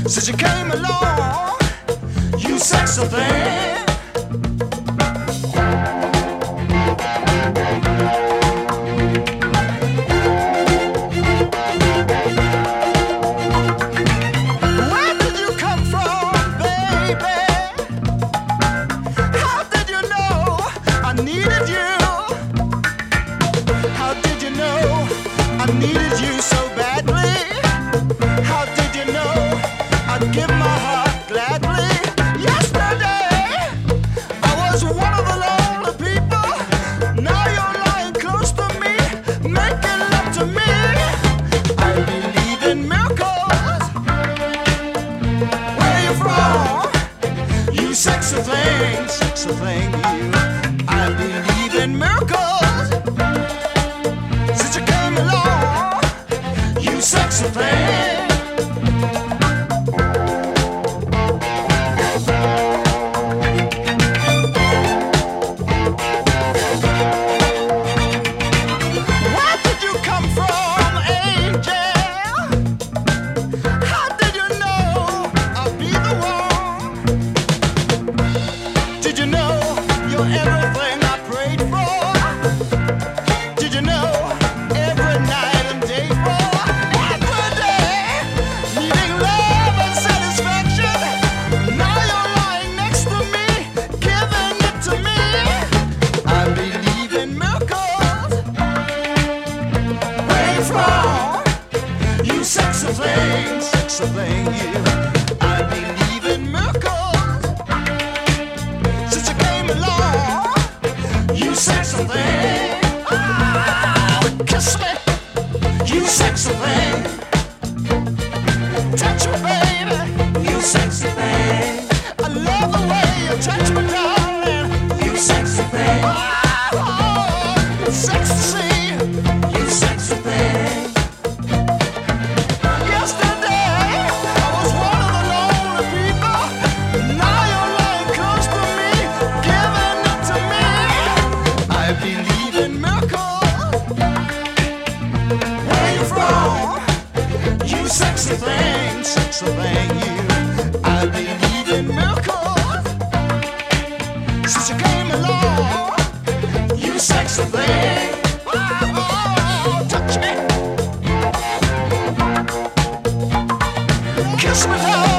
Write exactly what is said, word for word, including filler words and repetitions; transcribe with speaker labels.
Speaker 1: Since you came along, you sexy thing. Where did you come from, baby? How did you know I needed you? How did you know I needed you so badly? How did you know I'd give my heart gladly? Yesterday, I was one of the lonely people. Now you're lying close to me, making love to me. I believe in miracles. Where you from? You sexy thing, sexy thing, you. I believe in miracles. Since you came along, you sexy thing. Everything I prayed for. Did you know every night and day for every day, needing love and satisfaction? Now you're lying next to me, giving it to me. I believe in miracles. Where you from? You sexy thing, sexy thing, you. I believe in miracles. Since you came along, you sexy thing. Oh, kiss me, you sexy thing. Touch me, baby, you sexy thing. I love the way you touch me, darling, you sexy thing. Oh, it's sexy to see, you sexy thing. Yesterday, I was one of the lonely people. Now you're lying close to me, giving it to me. I believe in miracles. Where you from? You sexy thing, sexy thing, you. I believe in miracles. Since you came along, you sexy thing. Oh, touch me, kiss me, love.